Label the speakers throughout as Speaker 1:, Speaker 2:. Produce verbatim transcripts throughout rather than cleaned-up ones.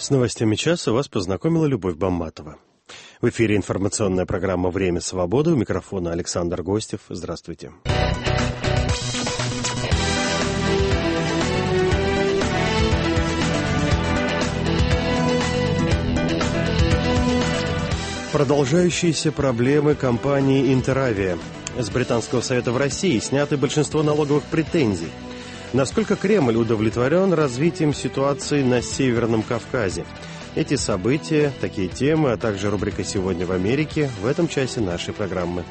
Speaker 1: С новостями часа вас познакомила Любовь Бамматова. В эфире информационная программа «Время свободы». У микрофона Александр Гостев. Здравствуйте. Продолжающиеся проблемы компании «Интеравиа». С Британского совета в России сняты большинство налоговых претензий. Насколько Кремль удовлетворен развитием ситуации на Северном Кавказе? Эти события, такие темы, а также рубрика «Сегодня в Америке» в этом часе нашей программы.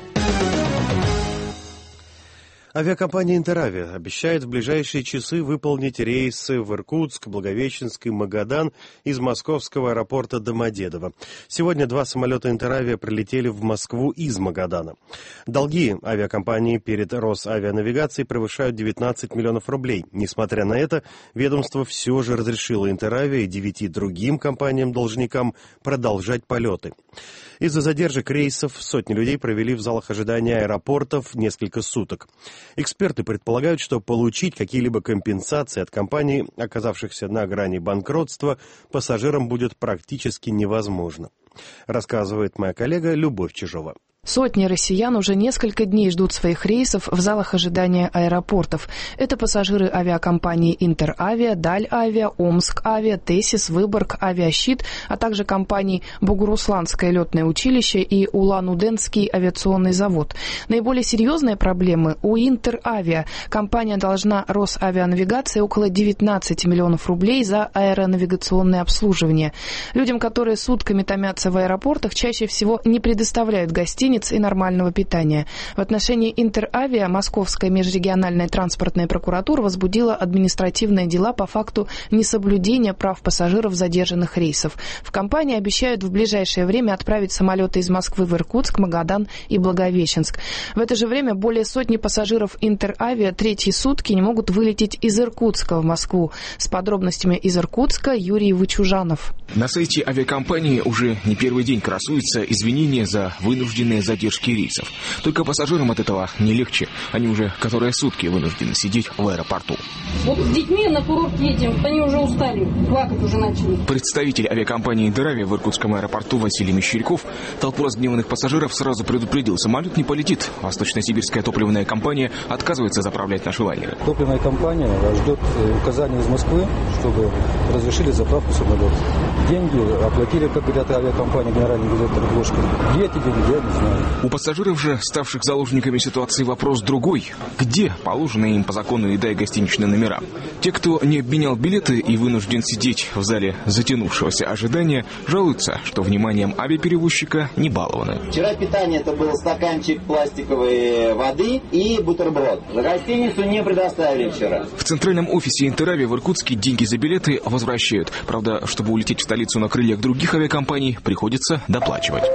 Speaker 1: Авиакомпания «Интеравиа» обещает в ближайшие часы выполнить рейсы в Иркутск, Благовещенск и Магадан из московского аэропорта Домодедово. Сегодня два самолета «Интеравиа» прилетели в Москву из Магадана. Долги авиакомпании перед Росавианавигацией превышают девятнадцать миллионов рублей. Несмотря на это, ведомство все же разрешило «Интеравиа» и девяти другим компаниям-должникам продолжать полеты. Из-за задержек рейсов сотни людей провели в залах ожидания аэропортов несколько суток. Эксперты предполагают, что получить какие-либо компенсации от компаний, оказавшихся на грани банкротства, пассажирам будет практически невозможно. Рассказывает моя коллега Любовь Чижова.
Speaker 2: Сотни россиян уже несколько дней ждут своих рейсов в залах ожидания аэропортов. Это пассажиры авиакомпаний «Интеравиа», «Даль-Авиа», «Омск-Авиа», «Тесис», «Выборг», «Авиащит», а также компаний «Бугурусланское летное училище» и «Улан-Удэнский авиационный завод». Наиболее серьезные проблемы у «Интеравиа». Компания должна Росавианавигации около девятнадцать миллионов рублей за аэронавигационное обслуживание. Людям, которые сутками томятся в аэропортах, чаще всего не предоставляют гостиниц и нормального питания. В отношении «Интеравиа» Московская межрегиональная транспортная прокуратура возбудила административные дела по факту несоблюдения прав пассажиров задержанных рейсов. В компании обещают в ближайшее время отправить самолеты из Москвы в Иркутск, Магадан и Благовещенск. В это же время более сотни пассажиров «Интеравиа» третьи сутки не могут вылететь из Иркутска в Москву. С подробностями из Иркутска Юрий Вычужанов.
Speaker 3: На сайте авиакомпании уже не первый день красуются извинения за вынужденные задержки рейсов. Только пассажирам от этого не легче. Они уже которые сутки вынуждены сидеть в аэропорту.
Speaker 4: Вот с детьми на курорт едем, они уже устали, плакать уже начали.
Speaker 3: Представитель авиакомпании «Интеравиа» в Иркутском аэропорту Василий Мещеряков толпу разгневанных пассажиров сразу предупредил: самолет не полетит. Восточно-сибирская топливная компания отказывается заправлять наши лайнеры.
Speaker 5: Топливная компания ждет указания из Москвы, чтобы разрешили заправку самолета. Деньги оплатили, как говорят авиакомпания, генеральный директор Глушкин. Где эти деньги, я не знаю.
Speaker 3: У пассажиров же, ставших заложниками ситуации, вопрос другой. Где положенные им по закону еда и гостиничные номера? Те, кто не обменял билеты и вынужден сидеть в зале затянувшегося ожидания, жалуются, что вниманием авиаперевозчика не балованы.
Speaker 6: Вчера питание это был стаканчик пластиковой воды и бутерброд. За гостиницу не предоставили вчера.
Speaker 3: В центральном офисе «Интеравиа» в Иркутске деньги за билеты возвращают. Правда, чтобы улететь в столицу на крыльях других авиакомпаний, приходится доплачивать.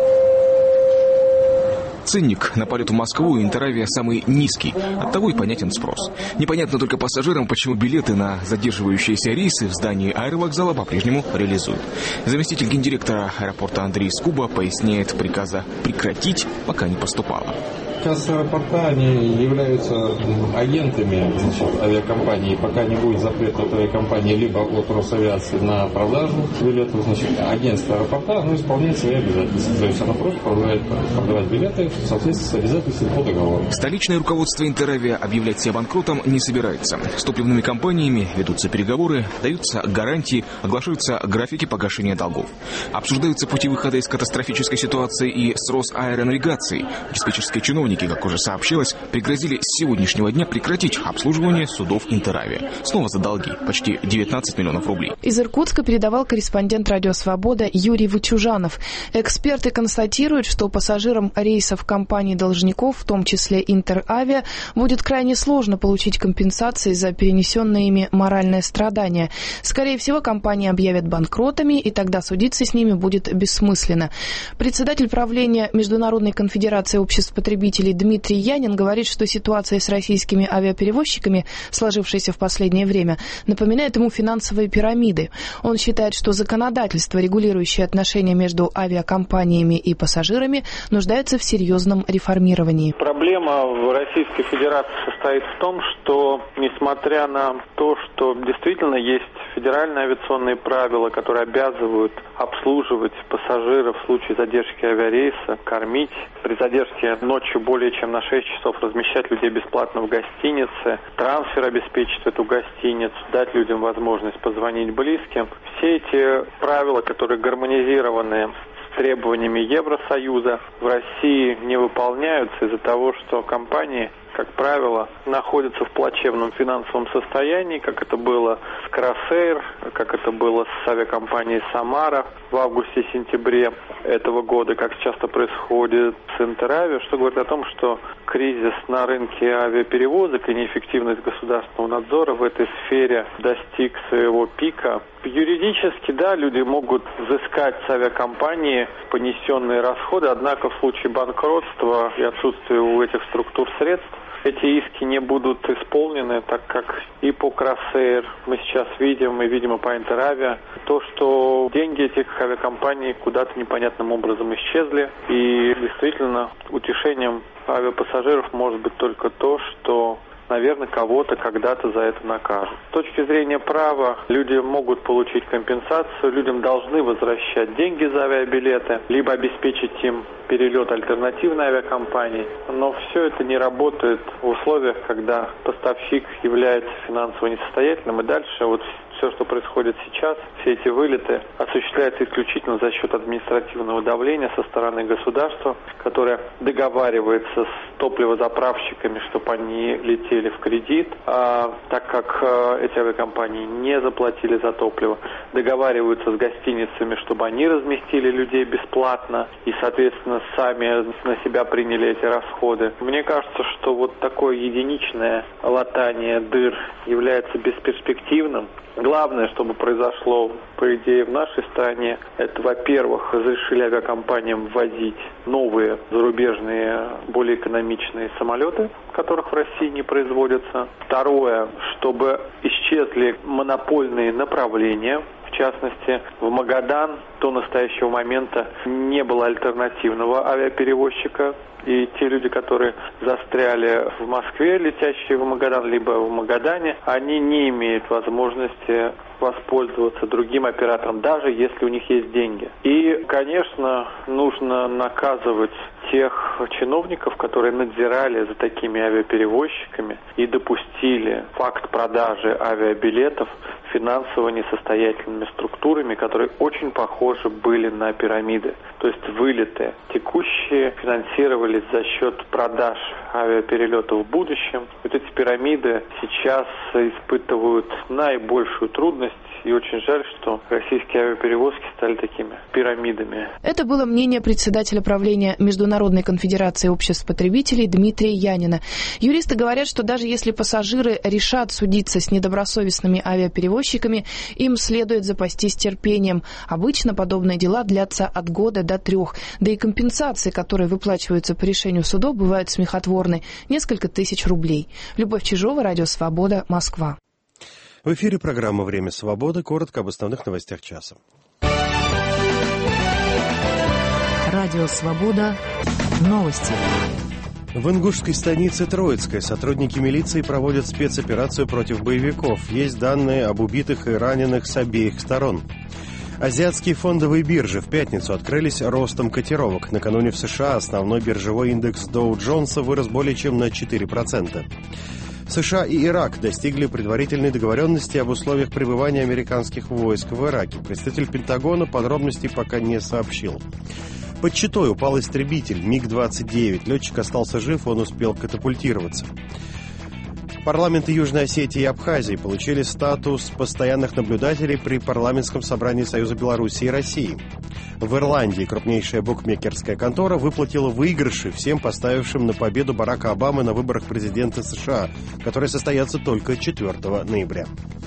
Speaker 3: Ценник на полет в Москву «Интеравиа» самый низкий. Оттого и понятен спрос. Непонятно только пассажирам, почему билеты на задерживающиеся рейсы в здании аэровокзала по-прежнему реализуют. Заместитель гендиректора аэропорта Андрей Скуба поясняет: приказа прекратить пока не поступало.
Speaker 7: Сейчас аэропорта, они являются агентами, значит, авиакомпании. Пока не будет запрета от авиакомпании либо от Росавиации на продажу билетов, значит, агентство аэропорта, оно исполняет свои обязательства. То есть оно просто продавать, продавать билеты в соответствии с обязательствами по договору.
Speaker 3: Столичное руководство «Интеравиа» объявлять себя банкротом не собирается. С топливными компаниями ведутся переговоры, даются гарантии, оглашаются графики погашения долгов. Обсуждаются пути выхода из катастрофической ситуации и с Росаэронавигацией. Диспетчерские чиновники, как уже сообщилось, пригрозили с сегодняшнего дня прекратить обслуживание судов «Интеравиа». Снова за долги, почти девятнадцать миллионов рублей.
Speaker 2: Из Иркутска передавал корреспондент «Радио Свобода» Юрий Вычужанов. Эксперты констатируют, что пассажирам рейсов компаний должников, в том числе «Интеравиа», будет крайне сложно получить компенсации за перенесенные ими моральные страдания. Скорее всего, компании объявят банкротами, и тогда судиться с ними будет бессмысленно. Председатель правления Международной конфедерации обществ потребителей Дмитрий Янин говорит, что ситуация с российскими авиаперевозчиками, сложившаяся в последнее время, напоминает ему финансовые пирамиды. Он считает, что законодательство, регулирующее отношения между авиакомпаниями и пассажирами, нуждается в серьезном реформировании.
Speaker 8: Проблема в Российской Федерации состоит в том, что несмотря на то, что действительно есть федеральные авиационные правила, которые обязывают обслуживать пассажиров в случае задержки авиарейса, кормить, при задержке ночью более чем на шесть часов размещать людей бесплатно в гостинице, трансфер обеспечить в эту гостиницу, дать людям возможность позвонить близким. Все эти правила, которые гармонизированы с требованиями Евросоюза, в России не выполняются из-за того, что компании, как правило, находятся в плачевном финансовом состоянии, как это было с Кросэйр, как это было с авиакомпанией Самара в августе-сентябре этого года, как часто происходит с Интеравиа, что говорит о том, что кризис на рынке авиаперевозок и неэффективность государственного надзора в этой сфере достиг своего пика. Юридически, да, люди могут взыскать с авиакомпании понесенные расходы, однако в случае банкротства и отсутствия у этих структур средств эти иски не будут исполнены, так как и по Кросэйр мы сейчас видим, и, видимо, по Интеравиа, то, что деньги этих авиакомпаний куда-то непонятным образом исчезли. И действительно, утешением авиапассажиров может быть только то, что, наверное, кого-то когда-то за это накажут. С точки зрения права, люди могут получить компенсацию, людям должны возвращать деньги за авиабилеты, либо обеспечить им перелет альтернативной авиакомпании. Но все это не работает в условиях, когда поставщик является финансово несостоятельным. И дальше вот все, что происходит сейчас, все эти вылеты осуществляются исключительно за счет административного давления со стороны государства, которое договаривается с топливозаправщиками, чтобы они летели в кредит, а так как э, эти авиакомпании не заплатили за топливо, договариваются с гостиницами, чтобы они разместили людей бесплатно и, соответственно, сами на себя приняли эти расходы. Мне кажется, что вот такое единичное латание дыр является бесперспективным. Главное, чтобы произошло, по идее, в нашей стране, это, во-первых, разрешили авиакомпаниям ввозить новые зарубежные, более экономичные самолеты, которых в России не производятся. Второе, чтобы исчезли монопольные направления. В частности, в Магадан до настоящего момента не было альтернативного авиаперевозчика. И те люди, которые застряли в Москве, летящие в Магадан, либо в Магадане, они не имеют возможности воспользоваться другим оператором, даже если у них есть деньги. И, конечно, нужно наказывать тех чиновников, которые надзирали за такими авиаперевозчиками и допустили факт продажи авиабилетов финансово несостоятельными структурами, которые очень похожи были на пирамиды. То есть вылеты текущие финансировались за счет продаж авиаперелетов в будущем. Вот эти пирамиды сейчас испытывают наибольшую трудность, и очень жаль, что российские авиаперевозки стали такими пирамидами.
Speaker 2: Это было мнение председателя правления Международной конфедерации обществ потребителей Дмитрия Янина. Юристы говорят, что даже если пассажиры решат судиться с недобросовестными авиаперевозчиками, им следует запастись терпением. Обычно подобные дела длятся от года до трех. Да и компенсации, которые выплачиваются по решению судов, бывают смехотворны. Несколько тысяч рублей. Любовь Чижова, Радио Свобода, Москва.
Speaker 1: В эфире программа «Время свободы». Коротко об основных новостях часа.
Speaker 9: Радио Свобода. Новости.
Speaker 1: В ингушской станице Троицкой сотрудники милиции проводят спецоперацию против боевиков. Есть данные об убитых и раненых с обеих сторон. Азиатские фондовые биржи в пятницу открылись ростом котировок. Накануне в США основной биржевой индекс Доу Джонса вырос более чем на четыре процента. США и Ирак достигли предварительной договоренности об условиях пребывания американских войск в Ираке. Представитель Пентагона подробностей пока не сообщил. Под Читой упал истребитель Миг двадцать девять. Летчик остался жив, он успел катапультироваться. Парламенты Южной Осетии и Абхазии получили статус постоянных наблюдателей при парламентском собрании Союза Беларуси и России. В Ирландии крупнейшая букмекерская контора выплатила выигрыши всем поставившим на победу Барака Обамы на выборах президента США, которые состоятся только четвёртого ноября.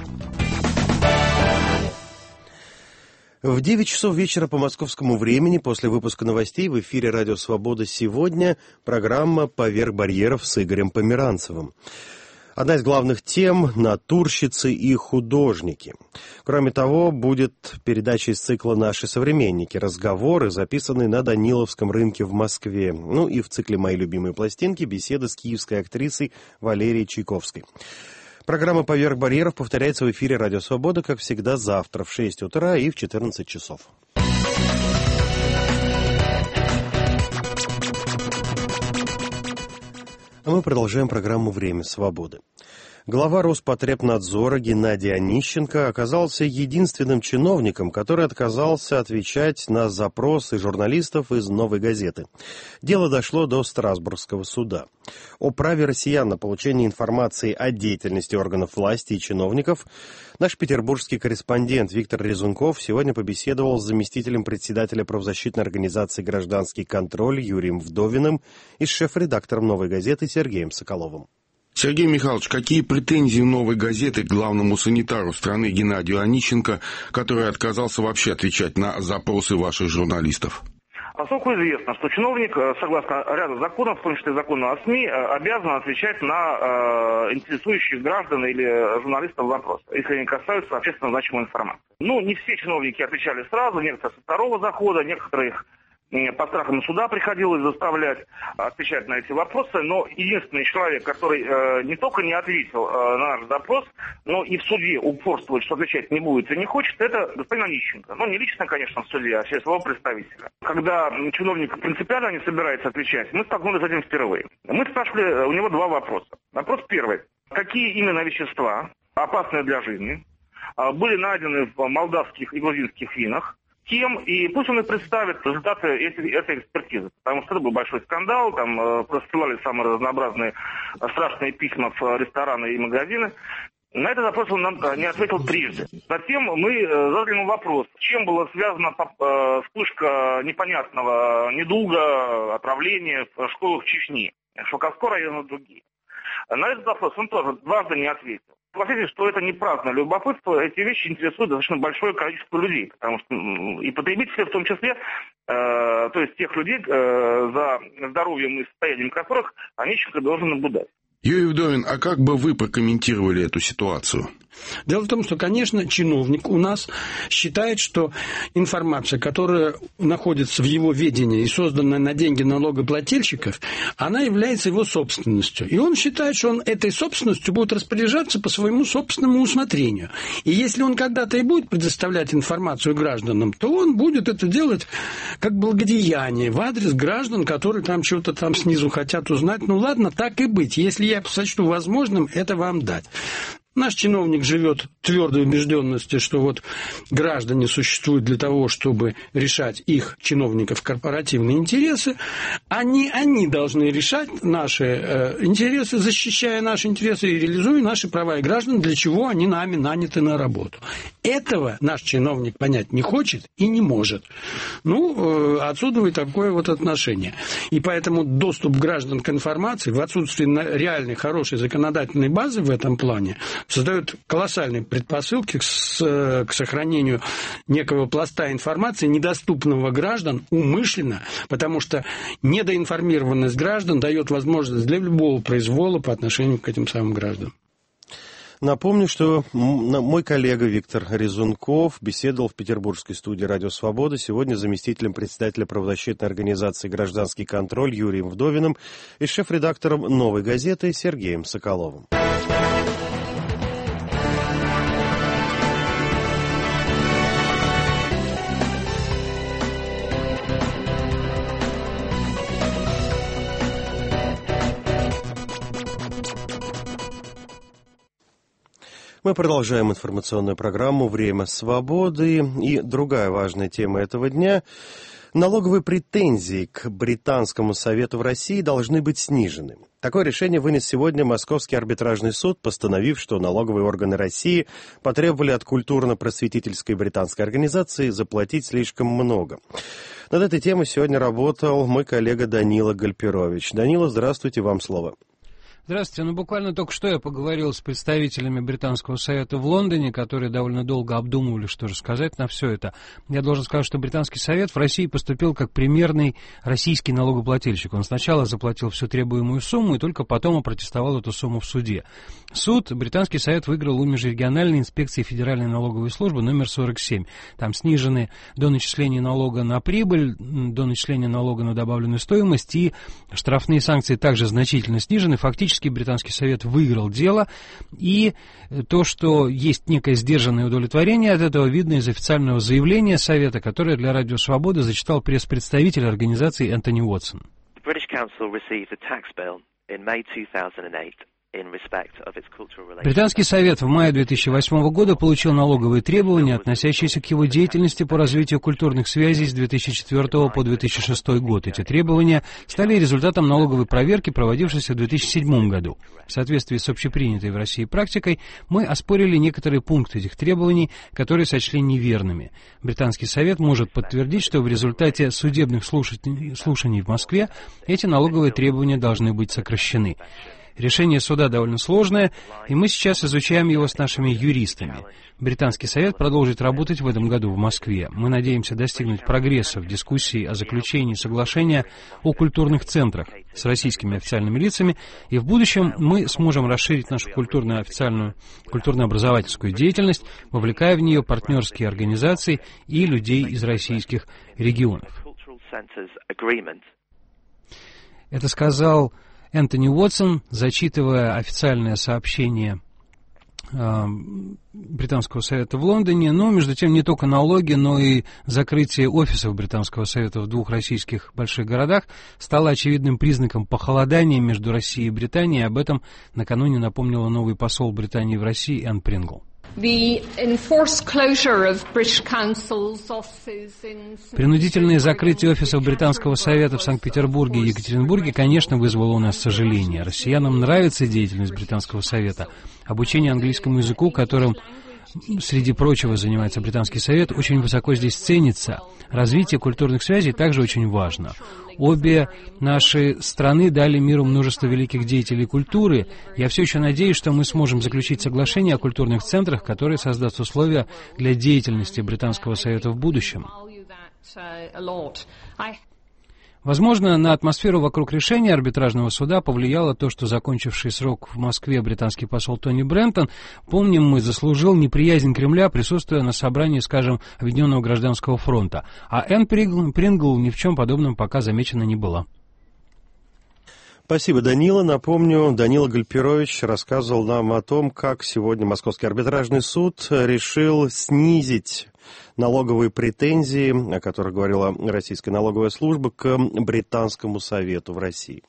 Speaker 1: В девять часов вечера по московскому времени, после выпуска новостей, в эфире «Радио Свобода» сегодня программа «Поверх барьеров» с Игорем Померанцевым. Одна из главных тем – натурщицы и художники. Кроме того, будет передача из цикла «Наши современники», разговоры, записанные на Даниловском рынке в Москве. Ну и в цикле «Мои любимые пластинки» беседа с киевской актрисой Валерией Чайковской. Программа «Поверх барьеров» повторяется в эфире «Радио Свобода», как всегда, завтра в шесть утра и в четырнадцать часов. А мы продолжаем программу «Время свободы». Глава Роспотребнадзора Геннадий Онищенко оказался единственным чиновником, который отказался отвечать на запросы журналистов из «Новой газеты». Дело дошло до Страсбургского суда. О праве россиян на получение информации о деятельности органов власти и чиновников наш петербургский корреспондент Виктор Резунков сегодня побеседовал с заместителем председателя правозащитной организации «Гражданский контроль» Юрием Вдовиным и с шеф-редактором «Новой газеты» Сергеем Соколовым.
Speaker 10: Сергей Михайлович, какие претензии «Новой газеты» к главному санитару страны Геннадию Онищенко, который отказался вообще отвечать на запросы ваших журналистов?
Speaker 11: Поскольку известно, что чиновник, согласно ряду законов, в том числе закону о СМИ, обязан отвечать на э, интересующих граждан или журналистов вопросы, если они касаются общественно значимой информации. Ну, не все чиновники отвечали сразу, некоторые со второго захода, некоторых по страхам суда приходилось заставлять отвечать на эти вопросы, но единственный человек, который э, не только не ответил э, на наш запрос, но и в суде упорствует, что отвечать не будет и не хочет, это господин Онищенко. Ну, не лично, конечно, в суде, а через своего представителя. Когда чиновник принципиально не собирается отвечать, мы столкнулись с этим впервые. Мы спрашивали у него два вопроса. Вопрос первый. Какие именно вещества, опасные для жизни, были найдены в молдавских и грузинских винах? Кем, и пусть он и представит результаты этой, этой экспертизы. Потому что это был большой скандал, там э, просылали самые разнообразные э, страшные письма в э, рестораны и магазины. На этот вопрос он нам э, не ответил трижды. Затем мы э, задали ему вопрос, с чем была связана э, вспышка непонятного недуга, отравления в школах Чечни, Шелковского района и другие. На этот вопрос он тоже дважды не ответил. Согласитесь, что это не праздное любопытство, эти вещи интересуют достаточно большое количество людей, потому что и потребители в том числе, э, то есть тех людей, э, за здоровьем и состоянием которых Онищенко должен наблюдать.
Speaker 10: Юрий Вдовин, а как бы вы прокомментировали эту ситуацию?
Speaker 12: Дело в том, что, конечно, чиновник у нас считает, что информация, которая находится в его ведении и созданная на деньги налогоплательщиков, она является его собственностью. И он считает, что он этой собственностью будет распоряжаться по своему собственному усмотрению. И если он когда-то и будет предоставлять информацию гражданам, то он будет это делать как благодеяние в адрес граждан, которые там чего-то там снизу хотят узнать. Ну ладно, так и быть. Если я сочту возможным, это вам дать. Наш чиновник живет в твердой убежденности, что вот граждане существуют для того, чтобы решать их, чиновников, корпоративные интересы, а не они должны решать наши э, интересы, защищая наши интересы и реализуя наши права и граждан, для чего они нами наняты на работу. Этого наш чиновник понять не хочет и не может. Ну, э, отсюда и такое вот отношение. И поэтому доступ граждан к информации в отсутствии реальной, хорошей законодательной базы в этом плане создают колоссальные предпосылки к, с, к сохранению некого пласта информации, недоступного граждан умышленно, потому что недоинформированность граждан дает возможность для любого произвола по отношению к этим самым гражданам.
Speaker 1: Напомню, что мой коллега Виктор Резунков беседовал в петербургской студии «Радио Свобода» сегодня с заместителем председателя правозащитной организации «Гражданский контроль» Юрием Вдовиным и шеф-редактором «Новой газеты» Сергеем Соколовым. Мы продолжаем информационную программу «Время свободы». И другая важная тема этого дня – налоговые претензии к Британскому совету в России должны быть снижены. Такое решение вынес сегодня Московский арбитражный суд, постановив, что налоговые органы России потребовали от культурно-просветительской британской организации заплатить слишком много. Над этой темой сегодня работал мой коллега Данила Гальперович. Данила, здравствуйте, вам слово.
Speaker 13: Здравствуйте. Ну, буквально только что я поговорил с представителями Британского совета в Лондоне, которые довольно долго обдумывали, что же сказать на все это. Я должен сказать, что Британский совет в России поступил как примерный российский налогоплательщик. Он сначала заплатил всю требуемую сумму и только потом опротестовал эту сумму в суде. Суд Британский совет выиграл у Межрегиональной инспекции Федеральной налоговой службы номер сорок семь. Там снижены до начисления налога на прибыль, до начисления налога на добавленную стоимость, и штрафные санкции также значительно снижены. Фактически Британский совет выиграл дело, и то, что есть некое сдержанное удовлетворение от этого, видно из официального заявления совета, которое для Радио Свобода зачитал пресс-представитель организации Энтони Уотсон. Британский совет в мае две тысячи восьмого года получил налоговые требования, относящиеся к его деятельности по развитию культурных связей с две тысячи четвёртого по две тысячи шестой год. Эти требования стали результатом налоговой проверки, проводившейся в две тысячи седьмом году. В соответствии с общепринятой в России практикой, мы оспорили некоторые пункты этих требований, которые сочли неверными. Британский совет может подтвердить, что в результате судебных слушаний в Москве эти налоговые требования должны быть сокращены. Решение суда довольно сложное, и мы сейчас изучаем его с нашими юристами. Британский совет продолжит работать в этом году в Москве. Мы надеемся достигнуть прогресса в дискуссии о заключении соглашения о культурных центрах с российскими официальными лицами, и в будущем мы сможем расширить нашу культурную официальную культурно-образовательскую деятельность, вовлекая в нее партнерские организации и людей из российских регионов. Это сказал Энтони Уотсон, зачитывая официальное сообщение э, Британского совета в Лондоне. Но, между тем, не только налоги, но и закрытие офисов Британского совета в двух российских больших городах стало очевидным признаком похолодания между Россией и Британией. Об этом накануне напомнила новый посол Британии в России Энн Прингл. Принудительное закрытие офисов Британского совета в Санкт-Петербурге и Екатеринбурге, конечно, вызвало у нас сожаление. Россиянам нравится деятельность Британского совета. Обучение английскому языку, которым, среди прочего, занимается Британский совет, очень высоко здесь ценится. Развитие культурных связей также очень важно. Обе наши страны дали миру множество великих деятелей культуры. Я все еще надеюсь, что мы сможем заключить соглашение о культурных центрах, которые создаст условия для деятельности Британского совета в будущем. Возможно, на атмосферу вокруг решения арбитражного суда повлияло то, что закончивший срок в Москве британский посол Тони Брентон, помним мы, заслужил неприязнь Кремля, присутствуя на собрании, скажем, Объединенного гражданского фронта. А Энн Прингл ни в чем подобном пока замечена не была.
Speaker 1: Спасибо, Данила. Напомню, Данила Гальперович рассказывал нам о том, как сегодня Московский арбитражный суд решил снизить налоговые претензии, о которых говорила российская налоговая служба, к Британскому совету в России.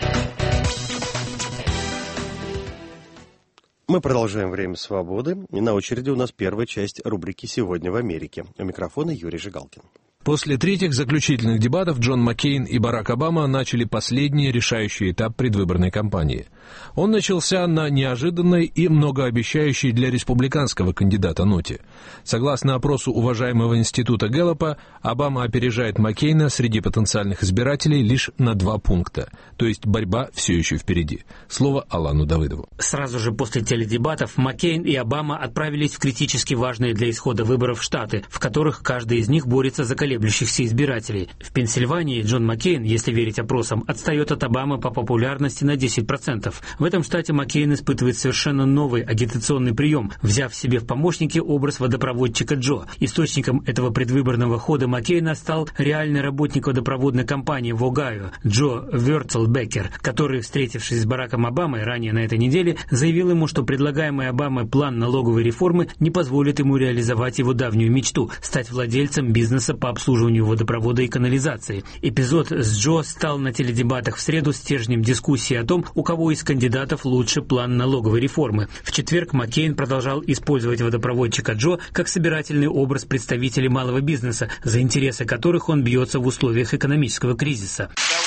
Speaker 1: Мы продолжаем «Время свободы». И на очереди у нас первая часть рубрики «Сегодня в Америке». У микрофона Юрий Жигалкин.
Speaker 14: После третьих заключительных дебатов Джон Маккейн и Барак Обама начали последний решающий этап предвыборной кампании. Он начался на неожиданной и многообещающей для республиканского кандидата ноте. Согласно опросу уважаемого института Гэллопа, Обама опережает Маккейна среди потенциальных избирателей лишь на два пункта. То есть борьба все еще впереди. Слово Алану Давыдову.
Speaker 15: Сразу же после теледебатов Маккейн и Обама отправились в критически важные для исхода выборов штаты, в которых каждый из них борется за колеблющихся избирателей. В Пенсильвании Джон Маккейн, если верить опросам, отстает от Обамы по популярности на десять процентов. В этом штате Маккейн испытывает совершенно новый агитационный прием, взяв себе в помощники образ водопроводчика Джо. Источником этого предвыборного хода Маккейна стал реальный работник водопроводной компании в Огайо Джо Вёрцелбекер, который, встретившись с Бараком Обамой ранее на этой неделе, заявил ему, что предлагаемый Обамой план налоговой реформы не позволит ему реализовать его давнюю мечту – стать владельцем бизнеса по обслуживанию водопровода и канализации. Эпизод с Джо стал на теледебатах в среду стержнем дискуссии о том, у кого из кандидатов лучше план налоговой реформы. В четверг Маккейн продолжал использовать водопроводчика Джо как собирательный образ представителей малого бизнеса, за интересы которых он бьется в условиях экономического кризиса.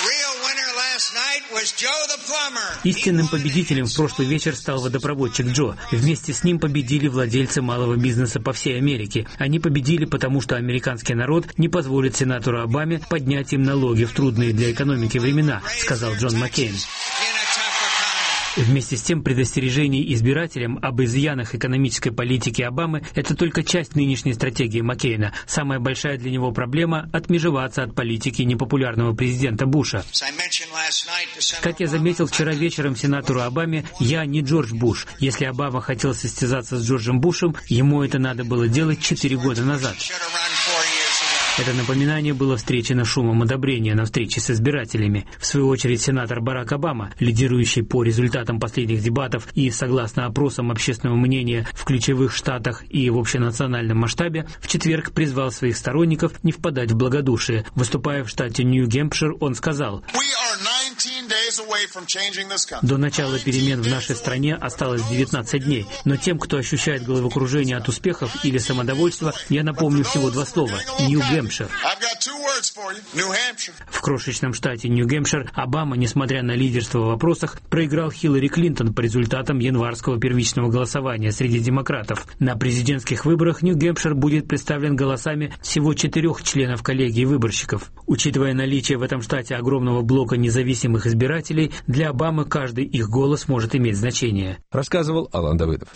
Speaker 15: Истинным победителем в прошлый вечер стал водопроводчик Джо. Вместе с ним победили владельцы малого бизнеса по всей Америке. Они победили, потому что американский народ не позволит сенатору Обаме поднять им налоги в трудные для экономики времена, сказал Джон Маккейн. Вместе с тем, предостережение избирателям об изъянах экономической политики Обамы – это только часть нынешней стратегии Маккейна. Самая большая для него проблема – отмежеваться от политики непопулярного президента Буша. Как я заметил вчера вечером сенатору Обаме, я не Джордж Буш. Если Обама хотел состязаться с Джорджем Бушем, ему это надо было делать четыре года назад. Это напоминание было встречено шумом одобрения на встрече с избирателями. В свою очередь, сенатор Барак Обама, лидирующий по результатам последних дебатов и, согласно опросам общественного мнения в ключевых штатах и в общенациональном масштабе, в четверг призвал своих сторонников не впадать в благодушие. Выступая в штате Нью-Гэмпшир, он сказал: «До начала перемен в нашей стране осталось девятнадцать дней, но тем, кто ощущает головокружение от успехов или самодовольства, я напомню всего два слова – Нью-Гэмпшир». В крошечном штате Нью-Гэмпшир Обама, несмотря на лидерство в вопросах, проиграл Хиллари Клинтон по результатам январского первичного голосования среди демократов. На президентских выборах Нью-Гэмпшир будет представлен голосами всего четырех членов коллегии выборщиков. Учитывая наличие в этом штате огромного блока независимых избирателей, для Обамы каждый их голос может иметь значение.
Speaker 14: Рассказывал Алан Давыдов.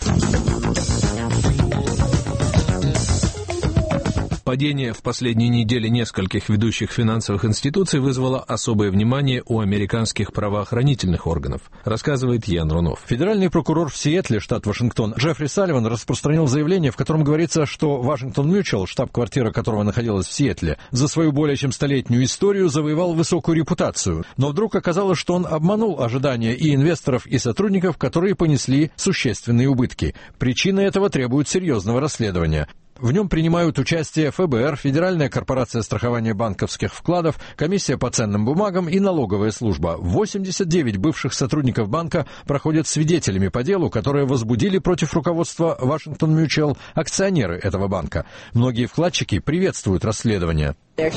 Speaker 14: Падение в последние недели нескольких ведущих финансовых институций вызвало особое внимание у американских правоохранительных органов, рассказывает Ян Рунов.
Speaker 16: Федеральный прокурор в Сиэтле, штат Вашингтон, Джеффри Салливан распространил заявление, в котором говорится, что Вашингтон Мьючуал, штаб-квартира которого находилась в Сиэтле, за свою более чем столетнюю историю завоевал высокую репутацию. Но вдруг оказалось, что он обманул ожидания и инвесторов, и сотрудников, которые понесли существенные убытки. Причины этого требуют серьезного расследования. В нем принимают участие эф бэ эр, Федеральная корпорация страхования банковских вкладов, комиссия по ценным бумагам и налоговая служба. восемьдесят девять бывших сотрудников банка проходят свидетелями по делу, которое возбудили против руководства Вашингтон Мьючуал акционеры этого банка. Многие вкладчики приветствуют расследование.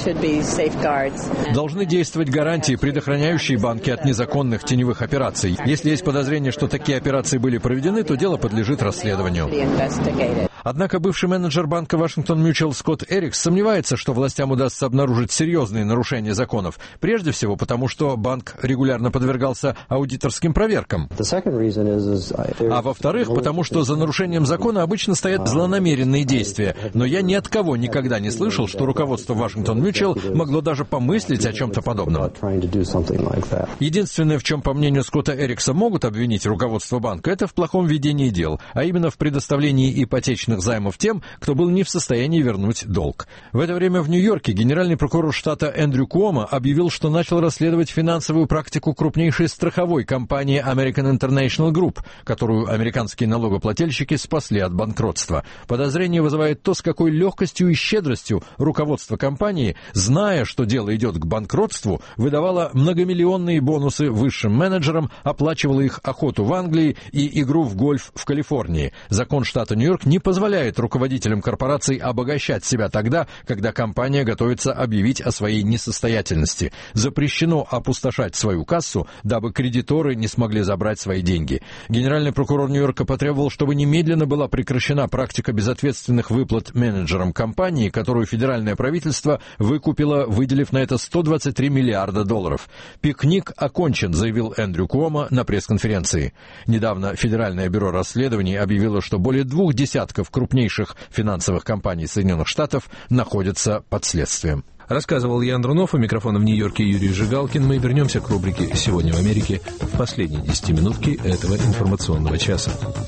Speaker 16: Должны действовать гарантии, предохраняющие банки от незаконных теневых операций. Если есть подозрение, что такие операции были проведены, то дело подлежит расследованию. Однако бывший менеджер банка Вашингтон Мьючуал Скотт Эрикс сомневается, что властям удастся обнаружить серьезные нарушения законов. Прежде всего потому, что банк регулярно подвергался аудиторским проверкам. А во-вторых, потому что за нарушением закона обычно стоят злонамеренные действия. Но я ни от кого никогда не слышал, что руководство Вашингтон Мьючуал могло даже помыслить о чем-то подобном. Единственное, в чем, по мнению Скотта Эрикса, могут обвинить руководство банка, это в плохом ведении дел, а именно в предоставлении ипотечных займов тем, кто был не в состоянии вернуть долг. В это время в Нью-Йорке генеральный прокурор штата Эндрю Куомо объявил, что начал расследовать финансовую практику крупнейшей страховой компании American International Group, которую американские налогоплательщики спасли от банкротства. Подозрение вызывает то, с какой легкостью и щедростью руководство компании, зная, что дело идет к банкротству, выдавало многомиллионные бонусы высшим менеджерам, оплачивало их охоту в Англии и игру в гольф в Калифорнии. Закон штата Нью-Йорк не позволяет руководителям корпораций обогащать себя тогда, когда компания готовится объявить о своей несостоятельности. Запрещено опустошать свою кассу, дабы кредиторы не смогли забрать свои деньги. Генеральный прокурор Нью-Йорка потребовал, чтобы немедленно была прекращена практика безответственных выплат менеджерам компании, которую федеральное правительство выкупила, выделив на это сто двадцать три миллиарда долларов. «Пикник окончен», заявил Эндрю Куомо на пресс-конференции. Недавно Федеральное бюро расследований объявило, что более двух десятков крупнейших финансовых компаний Соединенных Штатов находятся под следствием.
Speaker 14: Рассказывал Ян Рунов, у микрофона в Нью-Йорке Юрий Жигалкин. Мы вернемся к рубрике «Сегодня в Америке» в последней десятиминутке этого информационного часа.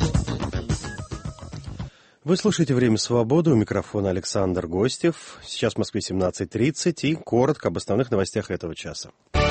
Speaker 1: Вы слушаете «Время свободы», у микрофона Александр Гостев. Сейчас в Москве семнадцать тридцать, и коротко об основных новостях этого часа.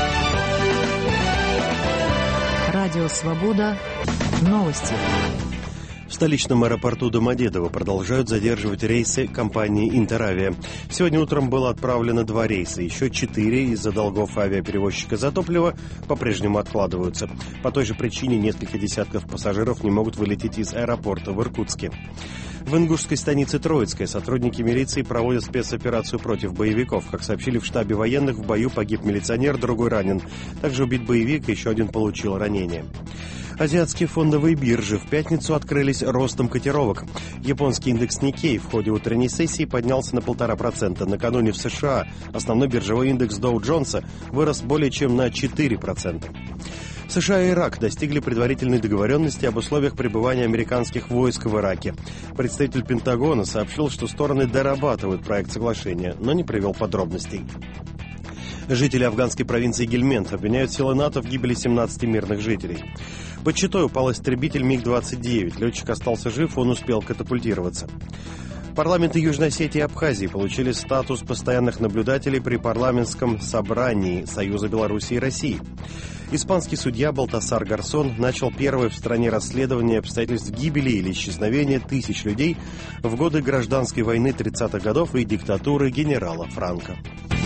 Speaker 9: Радио «Свобода». Новости.
Speaker 1: В столичном аэропорту Домодедово продолжают задерживать рейсы компании «Интеравиа». Сегодня утром было отправлено два рейса, еще четыре из-за долгов авиаперевозчика за топливо по-прежнему откладываются. По той же причине несколько десятков пассажиров не могут вылететь из аэропорта в Иркутске. В ингушской станице Троицкой сотрудники милиции проводят спецоперацию против боевиков. Как сообщили в штабе военных, в бою погиб милиционер, другой ранен. Также убит боевик, еще один получил ранение. Азиатские фондовые биржи в пятницу открылись ростом котировок. Японский индекс Никей в ходе утренней сессии поднялся на полтора процента. Накануне в США основной биржевой индекс Доу Джонса вырос более чем на четыре процента. США и Ирак достигли предварительной договоренности об условиях пребывания американских войск в Ираке. Представитель Пентагона сообщил, что стороны дорабатывают проект соглашения, но не привел подробностей. Жители афганской провинции Гельмент обвиняют силы НАТО в гибели семнадцати мирных жителей. Под Читой упал истребитель Миг двадцать девять. Летчик остался жив, он успел катапультироваться. Парламенты Южной Осетии и Абхазии получили статус постоянных наблюдателей при парламентском собрании Союза Беларуси и России. Испанский судья Балтасар Гарсон начал первое в стране расследование обстоятельств гибели или исчезновения тысяч людей в годы гражданской войны тридцатых годов и диктатуры генерала Франко.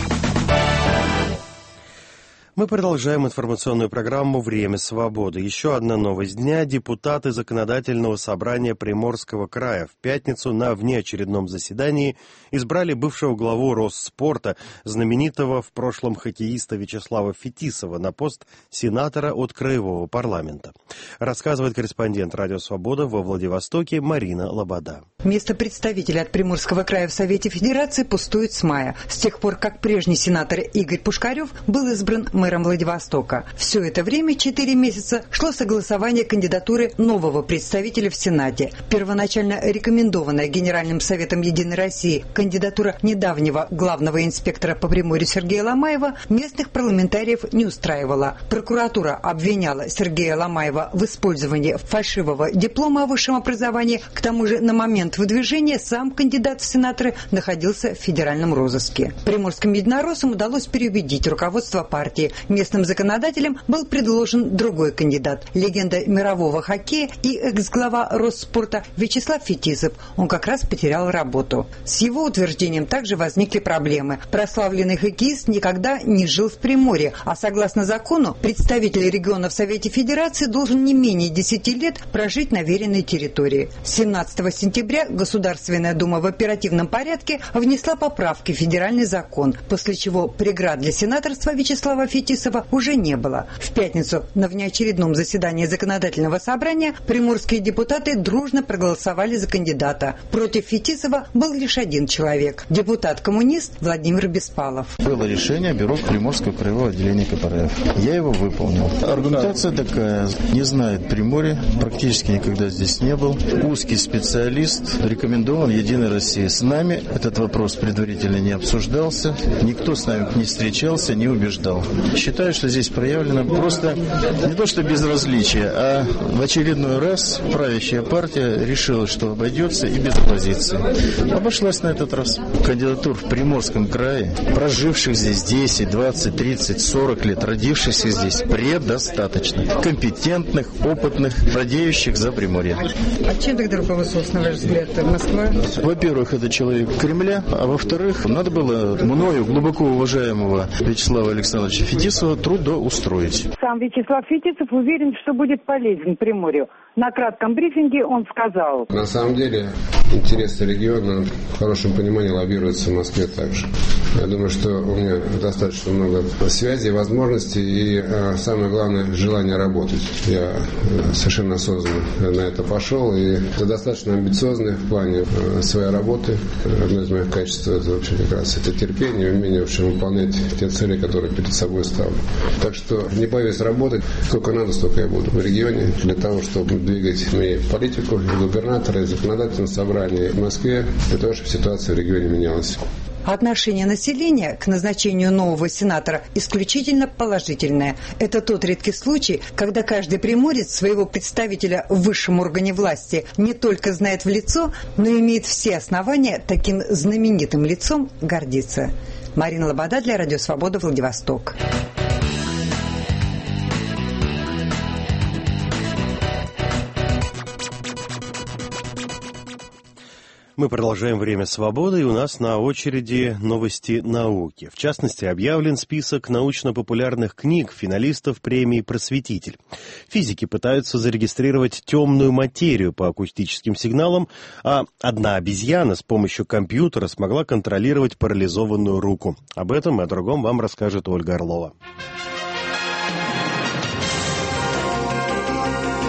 Speaker 1: Мы продолжаем информационную программу «Время свободы». Еще одна новость дня. Депутаты Законодательного собрания Приморского края в пятницу на внеочередном заседании избрали бывшего главу Росспорта, знаменитого в прошлом хоккеиста Вячеслава Фетисова, на пост сенатора от Краевого парламента. Рассказывает корреспондент «Радио Свобода» во Владивостоке Марина Лобода.
Speaker 17: Место представителя от Приморского края в Совете Федерации пустует с мая, с тех пор, как прежний сенатор Игорь Пушкарев был избран мэром Владивостока. Все это время, четыре месяца, шло согласование кандидатуры нового представителя в Сенате. Первоначально рекомендованная Генеральным советом Единой России кандидатура недавнего главного инспектора по Приморью Сергея Ломаева местных парламентариев не устраивала. Прокуратура обвиняла Сергея Ломаева в использовании фальшивого диплома о высшем образовании. К тому же на момент выдвижения сам кандидат в сенаторы находился в федеральном розыске. Приморским единороссам удалось переубедить руководство партии. Местным законодателям был предложен другой кандидат – легенда мирового хоккея и экс-глава Росспорта Вячеслав Фетисов. Он как раз потерял работу. С его утверждением также возникли проблемы. Прославленный хоккеист никогда не жил в Приморье, а согласно закону представитель региона в Совете Федерации должен не менее десяти лет прожить на веренной территории. семнадцатого сентября Государственная Дума в оперативном порядке внесла поправки в федеральный закон, после чего преград для сенаторства Вячеслава Фетисова уже не было. В пятницу на внеочередном заседании Законодательного собрания приморские депутаты дружно проголосовали за кандидата. Против Фетисова был лишь один человек – депутат-коммунист Владимир Беспалов.
Speaker 18: Было решение бюро Приморского краевого отделения КПРФ. Я его выполнил. Аргументация такая. Не знает Приморье, практически никогда здесь не был. Узкий специалист, рекомендован Единой России. С нами этот вопрос предварительно не обсуждался. Никто с нами не встречался, не убеждал. Считаю, что здесь проявлено просто не то что безразличие, а в очередной раз правящая партия решила, что обойдется и без оппозиции. Обошлась на этот раз. Кандидатур в Приморском крае, проживших здесь десять, двадцать, тридцать, сорок лет, родившихся здесь, предостаточно. Компетентных, опытных, радеющих за Приморье.
Speaker 17: А чем тогда руководствовалась, на ваш взгляд, Москва?
Speaker 18: Во-первых, это человек Кремля, а во-вторых, надо было мною, глубоко уважаемого Вячеслава Александровича Фетисова, трудоустроить.
Speaker 19: Сам Вячеслав Фетисов уверен, что будет полезен Приморью. На кратком брифинге он сказал:
Speaker 20: на самом деле интересы региона в хорошем понимании лоббируются в Москве также. Я думаю, что у меня достаточно много связей, возможностей и, самое главное, желания работать. Я совершенно осознанно на это пошел и достаточно амбициозный в плане своей работы. Одно из моих качеств это вообще как раз это терпение, умение в общем, выполнять те цели, которые перед собой ставлю. Так что не боюсь работать. Сколько надо, столько я буду в регионе для того, чтобы двигать и политику, и губернатора, и законодательное собрание в Москве, для того, чтобы ситуация в регионе менялась.
Speaker 17: Отношение населения к назначению нового сенатора исключительно положительное. Это тот редкий случай, когда каждый приморец своего представителя в высшем органе власти не только знает в лицо, но и имеет все основания таким знаменитым лицом гордиться. Марина Лобода для Радио Свобода, Владивосток.
Speaker 1: Мы продолжаем «Время свободы», и у нас на очереди новости науки. В частности, объявлен список научно-популярных книг финалистов премии «Просветитель». Физики пытаются зарегистрировать темную материю по акустическим сигналам, а одна обезьяна с помощью компьютера смогла контролировать парализованную руку. Об этом и о другом вам расскажет Ольга Орлова.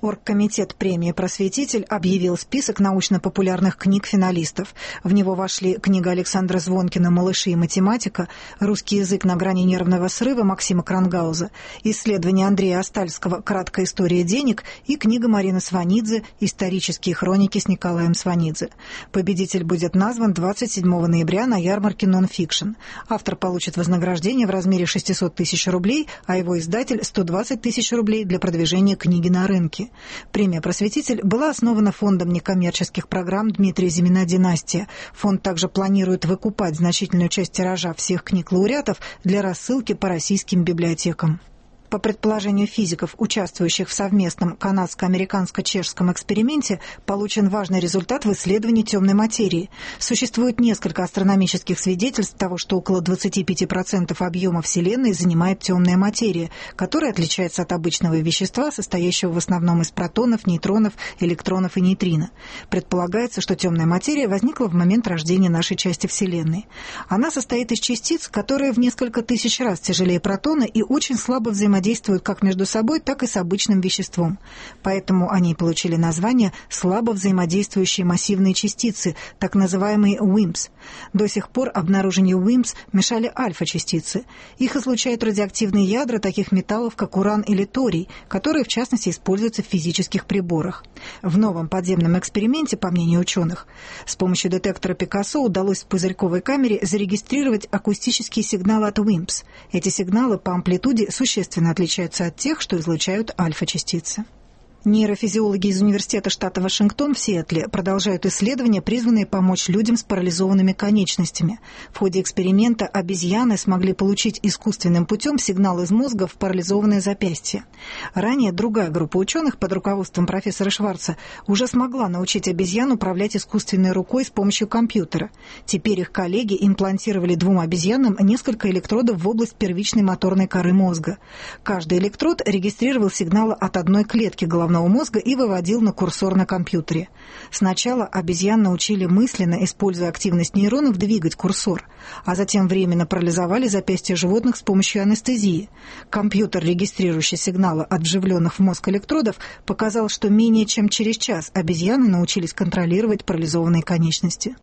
Speaker 21: Оргкомитет премии «Просветитель» объявил список научно-популярных книг-финалистов. В него вошли книга Александра Звонкина «Малыши и математика», «Русский язык на грани нервного срыва» Максима Крангауза, исследование Андрея Остальского «Краткая история денег» и книга Марины Сванидзе «Исторические хроники» с Николаем Сванидзе. Победитель будет назван двадцать седьмого ноября на ярмарке «Нонфикшн». Автор получит вознаграждение в размере шестьсот тысяч рублей, а его издатель – сто двадцать тысяч рублей для продвижения книги на рынке. Премия «Просветитель» была основана фондом некоммерческих программ Дмитрия Зимина «Династия». Фонд также планирует выкупать значительную часть тиража всех книг лауреатов для рассылки по российским библиотекам. По предположению физиков, участвующих в совместном канадско-американско-чешском эксперименте, получен важный результат в исследовании темной материи. Существует несколько астрономических свидетельств того, что около двадцать пять процентов объема Вселенной занимает темная материя, которая отличается от обычного вещества, состоящего в основном из протонов, нейтронов, электронов и нейтрино. Предполагается, что темная материя возникла в момент рождения нашей части Вселенной. Она состоит из частиц, которые в несколько тысяч раз тяжелее протона и очень слабо взаимодействуют действуют как между собой, так и с обычным веществом. Поэтому они получили название слабо взаимодействующие массивные частицы, так называемые уимпс. До сих пор обнаружению уимпс мешали альфа-частицы. Их излучают радиоактивные ядра таких металлов, как уран или торий, которые, в частности, используются в физических приборах. В новом подземном эксперименте, по мнению ученых, с помощью детектора Пикассо удалось в пузырьковой камере зарегистрировать акустические сигналы от уимпс. Эти сигналы по амплитуде существенно отличаются от тех, что излучают альфа-частицы. Нейрофизиологи из Университета штата Вашингтон в Сиэтле продолжают исследования, призванные помочь людям с парализованными конечностями. В ходе эксперимента обезьяны смогли получить искусственным путем сигнал из мозга в парализованное запястье. Ранее другая группа ученых под руководством профессора Шварца уже смогла научить обезьян управлять искусственной рукой с помощью компьютера. Теперь их коллеги имплантировали двум обезьянам несколько электродов в область первичной моторной коры мозга. Каждый электрод регистрировал сигналы от одной клетки головного мозга и выводил на курсор на компьютере. Сначала обезьян научили мысленно, используя активность нейронов, двигать курсор, а затем временно парализовали запястья животных с помощью анестезии. Компьютер, регистрирующий сигналы от вживленных в мозг электродов, показал, что менее чем через час обезьяны научились контролировать парализованные конечности.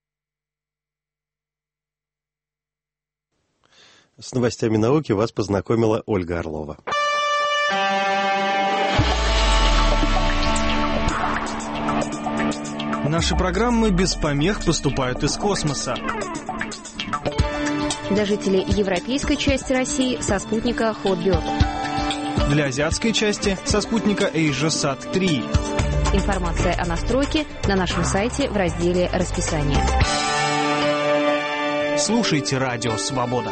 Speaker 1: С новостями науки вас познакомила Ольга Орлова.
Speaker 22: Наши программы без помех поступают из космоса.
Speaker 23: Для жителей европейской части России со спутника Hotbird.
Speaker 22: Для азиатской части со спутника AsiaSat три.
Speaker 23: Информация о настройке на нашем сайте в разделе «Расписание».
Speaker 22: Слушайте «Радио Свобода».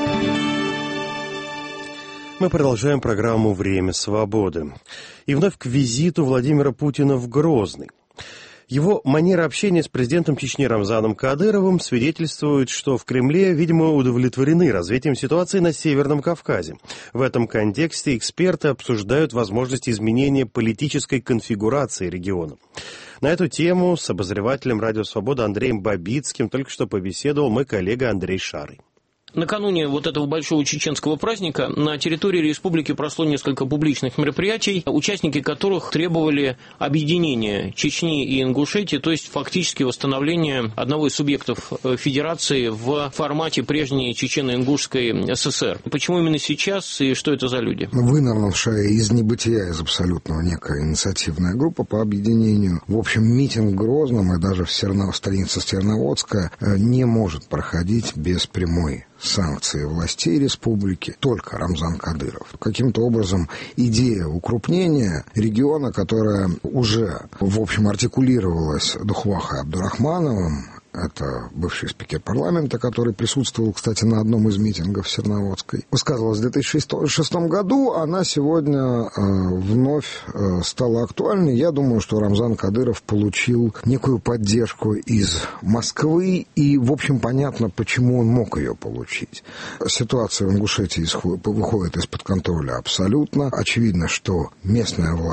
Speaker 1: Мы продолжаем программу «Время свободы». И вновь к визиту Владимира Путина в Грозный. Его манера общения с президентом Чечни Рамзаном Кадыровым свидетельствует, что в Кремле, видимо, удовлетворены развитием ситуации на Северном Кавказе. В этом контексте эксперты обсуждают возможность изменения политической конфигурации региона. На эту тему с обозревателем «Радио Свобода» Андреем Бабицким только что побеседовал мой коллега Андрей Шарый.
Speaker 24: Накануне вот этого большого чеченского праздника на территории республики прошло несколько публичных мероприятий, участники которых требовали объединения Чечни и Ингушетии, то есть фактически восстановления одного из субъектов федерации в формате прежней Чечено-Ингушской ССР. Почему именно сейчас и что это за люди?
Speaker 25: Вынырнувшая из небытия, из абсолютного некая инициативная группа по объединению. В общем, митинг в Грозном и даже в, Серно... в столице Стерноводска не может проходить без прямой санкции властей республики, только Рамзан Кадыров. Каким-то образом идея укрупнения региона, которая уже, в общем, артикулировалась Духвахой Абдурахмановым, это бывший спикер парламента, который присутствовал, кстати, на одном из митингов в Серноводской, высказывалась в две тысячи шестом году, она сегодня э, вновь э, стала актуальной. Я думаю, что Рамзан Кадыров получил некую поддержку из Москвы, и, в общем, понятно, почему он мог ее получить. Ситуация в Ингушетии выходит из-под контроля абсолютно. Очевидно, что местная власть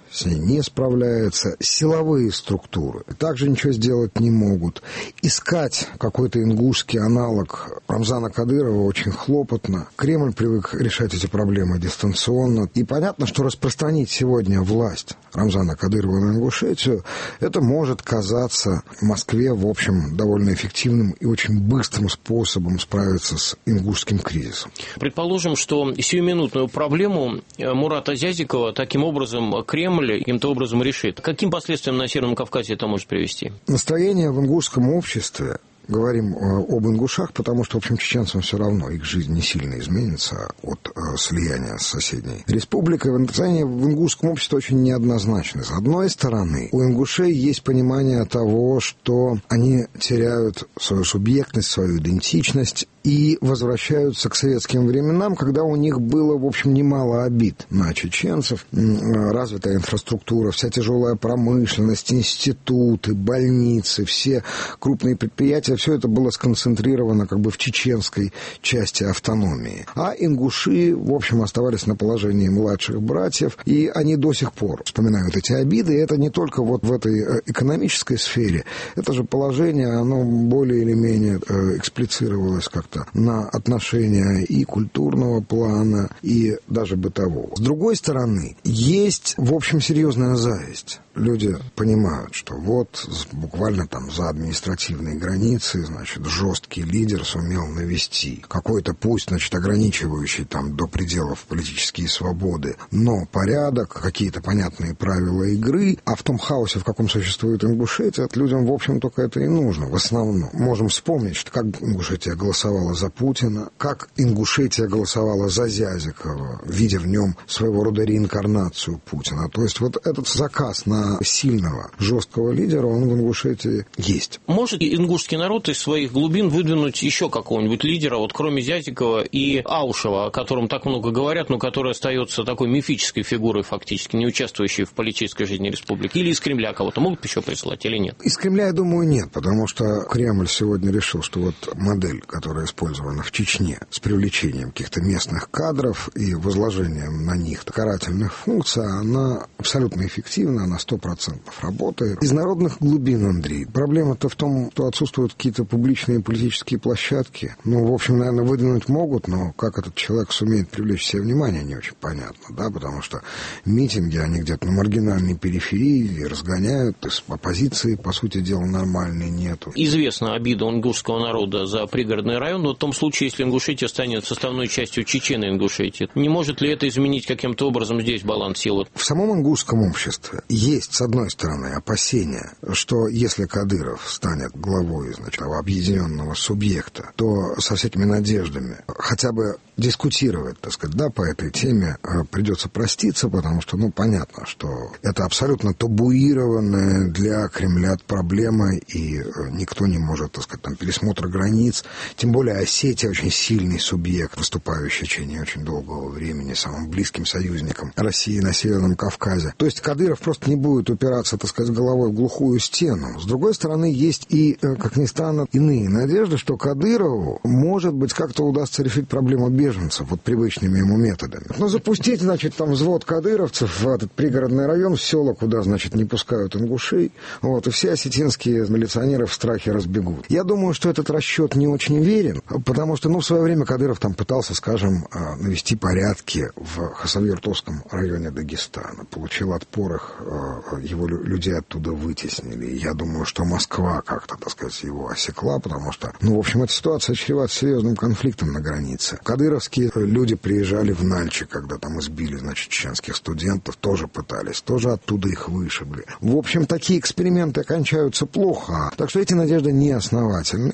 Speaker 25: с ней не справляется, силовые структуры также ничего сделать не могут. Искать какой-то ингушский аналог Рамзана Кадырова очень хлопотно. Кремль привык решать эти проблемы дистанционно. И понятно, что распространить сегодня власть Рамзана Кадырова на Ингушетию, это может казаться Москве, в общем, довольно эффективным и очень быстрым способом справиться с ингушским кризисом.
Speaker 24: Предположим, что сиюминутную проблему Мурата Зязикова таким образом Кремль каким-то образом решит. Каким последствиям на Северном Кавказе это может привести?
Speaker 25: Настроение в ингушском обществе, говорим об ингушах, потому что, в общем, чеченцам все равно, их жизнь не сильно изменится от э, слияния с соседней республикой. Настроение в ингушском обществе очень неоднозначно. С одной стороны, у ингушей есть понимание того, что они теряют свою субъектность, свою идентичность и возвращаются к советским временам, когда у них было, в общем, немало обид на чеченцев. Развитая инфраструктура, вся тяжелая промышленность, институты, больницы, все крупные предприятия, все это было сконцентрировано как бы в чеченской части автономии. А ингуши, в общем, оставались на положении младших братьев, и они до сих пор вспоминают эти обиды. И это не только вот в этой экономической сфере, это же положение, оно более или менее эксплицировалось как-то на отношения и культурного плана, и даже бытового. С другой стороны, есть, в общем, серьезная зависть. Люди понимают, что вот буквально там за административной границей, значит, жесткий лидер сумел навести какой-то, пусть, значит, ограничивающий там до пределов политические свободы, но порядок, какие-то понятные правила игры, а в том хаосе, в каком существует Ингушетия, людям, в общем, только это и нужно. В основном можем вспомнить, что как Ингушетия голосовала за Путина, как Ингушетия голосовала за Зязикова, видя в нем своего рода реинкарнацию Путина. То есть вот этот заказ на сильного, жесткого лидера, он в Ингушетии есть.
Speaker 24: Может ли ингушский народ из своих глубин выдвинуть еще какого-нибудь лидера, вот кроме Зязикова и Аушева, о котором так много говорят, но который остается такой мифической фигурой фактически, не участвующей в политической жизни республики? Или из Кремля кого-то могут еще прислать или нет?
Speaker 25: Из Кремля, я думаю, нет, потому что Кремль сегодня решил, что вот модель, которая использована в Чечне с привлечением каких-то местных кадров и возложением на них карательных функций, она абсолютно эффективна, она сто процентов работает. Из народных глубин, Андрей, проблема-то в том, что отсутствуют какие-то публичные политические площадки. Ну, в общем, наверное, выдвинуть могут, но как этот человек сумеет привлечь себе внимание, не очень понятно, да, потому что митинги, они где-то на маргинальной периферии разгоняют, из оппозиции, по сути дела, нормальной нету.
Speaker 24: Известна обида ингушского народа за пригородный район, но в том случае, если Ингушетия станет составной частью Чечено-Ингушетии, не может ли это изменить каким-то образом здесь баланс сил?
Speaker 25: В самом ингушском обществе есть, с одной стороны, опасения, что если Кадыров станет главой, значит, объединенного субъекта, то со всякими надеждами хотя бы дискутировать, так сказать, да, по этой теме придется проститься, потому что, ну, понятно, что это абсолютно табуированная для Кремля проблема, и никто не может, так сказать, там, пересмотр границ, тем более Осетия очень сильный субъект, выступающий в течение очень долгого времени самым близким союзником России на Северном Кавказе. То есть Кадыров просто не будет упираться, так сказать, головой в глухую стену. С другой стороны, есть и, как ни странно, иные надежды, что Кадырову, может быть, как-то удастся решить проблему беженцев вот привычными ему методами. Но запустить, значит, там взвод кадыровцев в этот пригородный район, в село, куда, значит, не пускают ингушей, вот, и все осетинские милиционеры в страхе разбегут. Я думаю, что этот расчет не очень верен, потому что, ну, в свое время Кадыров там пытался, скажем, навести порядки в Хасавюртовском районе Дагестана, получил отпор, их, его людей оттуда вытеснили. Я думаю, что Москва как-то, так сказать, его осекла, потому что, ну, в общем, эта ситуация чревата серьезным конфликтом на границе. Кадыровские люди приезжали в Нальчик, когда там избили, значит, чеченских студентов, тоже пытались, тоже оттуда их вышибли. В общем, такие эксперименты окончаются плохо, так что эти надежды не основательны.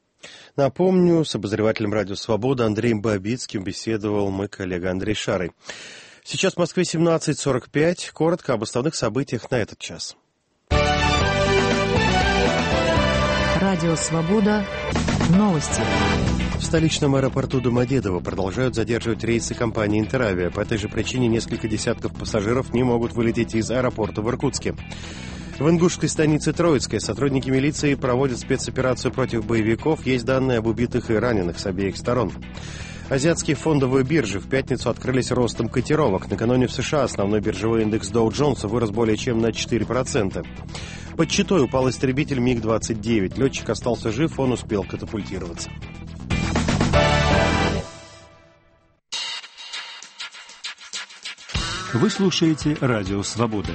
Speaker 1: Напомню, с обозревателем «Радио Свобода» Андреем Бабицким беседовал мой коллега Андрей Шарый. Сейчас в Москве семнадцать сорок пять. Коротко об основных событиях на этот час.
Speaker 9: Радио «Свобода». Новости.
Speaker 1: В столичном аэропорту Домодедово продолжают задерживать рейсы компании «Интеравиа». По этой же причине несколько десятков пассажиров не могут вылететь из аэропорта в Иркутске. В ингушской станице Троицкой сотрудники милиции проводят спецоперацию против боевиков. Есть данные об убитых и раненых с обеих сторон. Азиатские фондовые биржи в пятницу открылись ростом котировок. Накануне в США основной биржевой индекс Dow Jones вырос более чем на четыре процента. Под Читой упал истребитель миг двадцать девять. Летчик остался жив, он успел катапультироваться.
Speaker 3: Вы слушаете «Радио Свобода».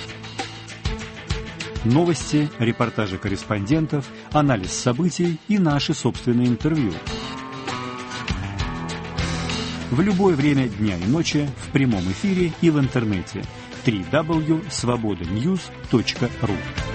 Speaker 3: Новости, репортажи корреспондентов, анализ событий и наши собственные интервью. В любое время дня и ночи, в прямом эфире и в интернете. дабл ю дабл ю дабл ю точка свобода ньюс точка ру.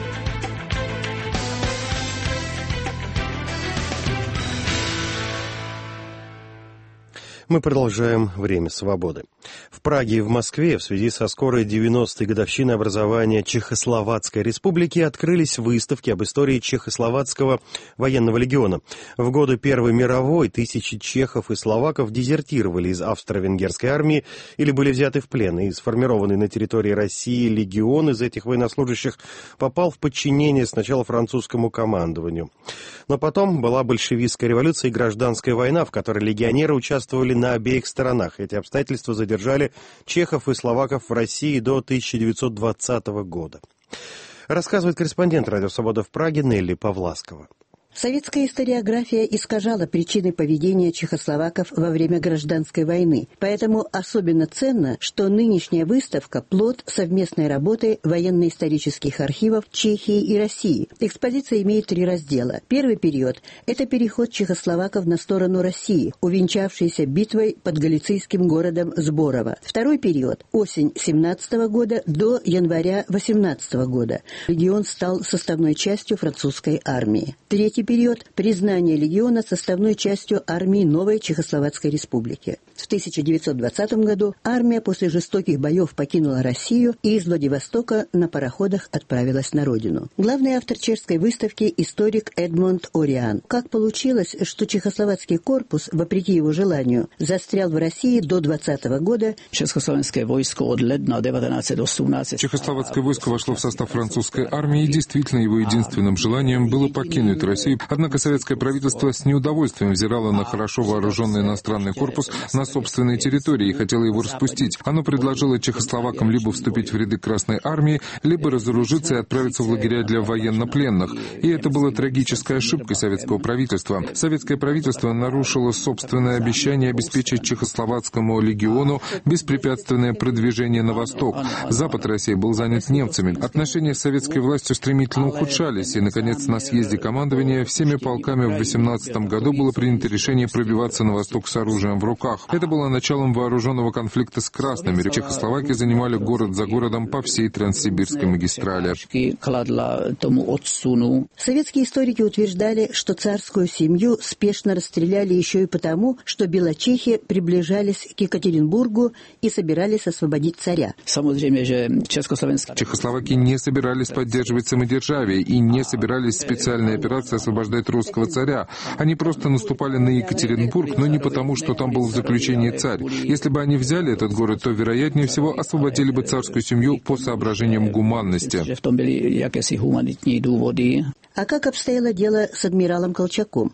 Speaker 1: Мы продолжаем «Время свободы». В Праге и в Москве в связи со скорой девяностой годовщиной образования Чехословацкой Республики открылись выставки об истории Чехословацкого военного легиона. В годы Первой мировой тысячи чехов и словаков дезертировали из австро-венгерской армии или были взяты в плен, и сформированный на территории России легион из этих военнослужащих попал в подчинение сначала французскому командованию. Но потом была большевистская революция и гражданская война, в которой легионеры участвовали на обеих сторонах. Эти обстоятельства задержали чехов и словаков в России до тысяча девятьсот двадцатого года. Рассказывает корреспондент «Радио Свобода» в Праге Нелли Павласкова.
Speaker 4: Советская историография искажала причины поведения чехословаков во время гражданской войны. Поэтому особенно ценно, что нынешняя выставка – плод совместной работы военно-исторических архивов Чехии и России. Экспозиция имеет три раздела. Первый период – это переход чехословаков на сторону России, увенчавшийся битвой под галицийским городом Зборово. Второй период – осень семнадцатого года до января восемнадцатого года. Легион стал составной частью французской армии. Третий период – признание легиона составной частью армии новой Чехословацкой Республики. В тысяча девятьсот двадцатом году армия после жестоких боев покинула Россию и из Владивостока на пароходах отправилась на родину. Главный автор чешской выставки – историк Эдмонд Ориан. Как получилось, что чехословацкий корпус, вопреки его желанию, застрял в России до двадцатого года?
Speaker 5: Чехословацкое войско от лета девятнадцать восемнадцать.
Speaker 6: Чехословацкое войско вошло в состав французской армии, и действительно его единственным желанием было покинуть Россию. Однако советское правительство с неудовольствием взирало на хорошо вооруженный иностранный корпус на собственной территории и хотело его распустить. Оно предложило чехословакам либо вступить в ряды Красной армии, либо разоружиться и отправиться в лагеря для военнопленных. И это была трагической ошибкой советского правительства. Советское правительство нарушило собственное обещание обеспечить чехословацкому легиону беспрепятственное продвижение на восток. Запад России был занят немцами. Отношения с советской властью стремительно ухудшались, и, наконец, на съезде командования всеми полками в восемнадцатом году было принято решение пробиваться на восток с оружием в руках. Это было началом вооруженного конфликта с красными. Чехословаки занимали город за городом по всей Транссибирской магистрали.
Speaker 4: Советские историки утверждали, что царскую семью спешно расстреляли еще и потому, что белочехи приближались к Екатеринбургу и собирались освободить царя.
Speaker 6: Чехословаки не собирались поддерживать самодержавие и не собирались специальной операции освобождать русского царя. Они просто наступали на Екатеринбург, но не потому, что там был в заключении царь. Если бы они взяли этот город, то, вероятнее всего, освободили бы царскую семью по соображениям гуманности.
Speaker 4: А как обстояло дело с адмиралом Колчаком?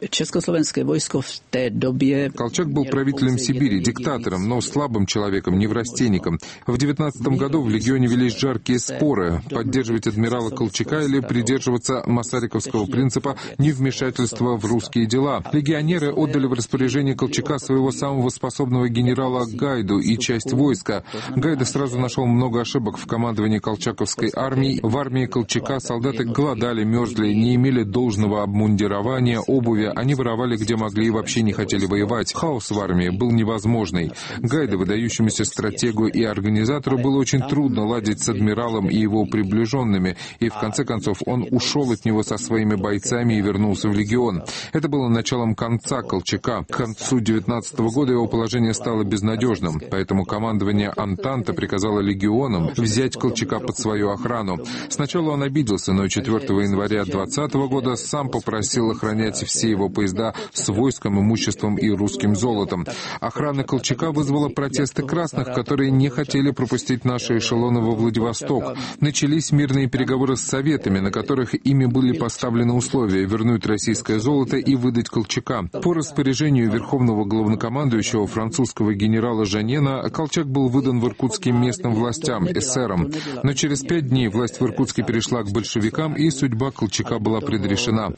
Speaker 6: Колчак был правителем Сибири, диктатором, но слабым человеком, неврастенником. В девятнадцатом году в легионе велись жаркие споры – поддерживать адмирала Колчака или придерживаться масариковского принципа невмешательства в русские дела. Легионеры отдали в распоряжение Колчака своего самого способного генерала Гайду и часть войска. Гайда сразу нашел много ошибок в командовании колчаковской армии. В армии Колчака солдаты голодали, мерзли, не имели должного обмундирования, обуви, они воровали где могли и вообще не хотели воевать. Хаос в армии был невозможный. Гайда, выдающемуся стратегу и организатору, было очень трудно ладить с адмиралом и его приближенными, и в конце концов он ушел от него со своими бойцами и вернулся в легион. Это было началом конца Колчака. К концу девятнадцатого года его положение стало безнадежным, поэтому командование Антанта приказало легионам взять Колчака под свою охрану. Сначала он обиделся, но четвёртого января двадцатого двадцатого года сам попросил охранять все его поезда с войском, имуществом и русским золотом. Охрана Колчака вызвала протесты красных, которые не хотели пропустить наши эшелоны во Владивосток. Начались мирные переговоры с советами, на которых ими были поставлены условия вернуть российское золото и выдать Колчака. По распоряжению верховного главнокомандующего французского генерала Жанена Колчак был выдан в Иркутске местным властям, эсерам. Но через пять дней власть в Иркутске перешла к большевикам, и судьба Колчака была предрешена.